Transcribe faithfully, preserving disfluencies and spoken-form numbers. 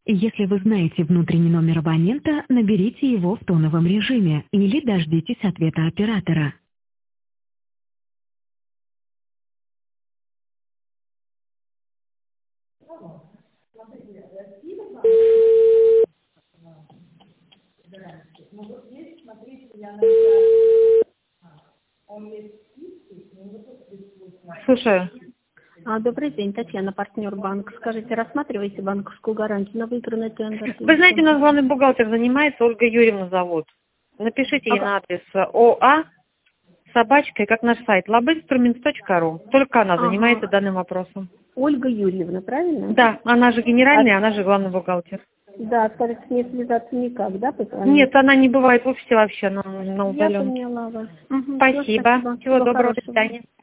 Если вы знаете внутренний номер абонента, наберите его в тоновом режиме или дождитесь ответа оператора. Слушаю. А, добрый день, Татьяна, партнер банк. Скажите, рассматриваете банковскую гарантию на выигранный тендер? Вы знаете, у нас главный бухгалтер занимается, Ольга Юрьевна зовут. Напишите ей А, на адрес оа собачка, как наш сайт, лабинструментс точка ру. Только она ага. занимается данным вопросом. Ольга Юрьевна, правильно? Да, она же генеральная, А, она же главный бухгалтер. да, скажите, с ней связаться никак, да? Пока? Нет, она не бывает в офисе вообще, она на Я удаленке. поняла вас. Угу, Спасибо. спасибо. Всего доброго, до хорошего. свидания.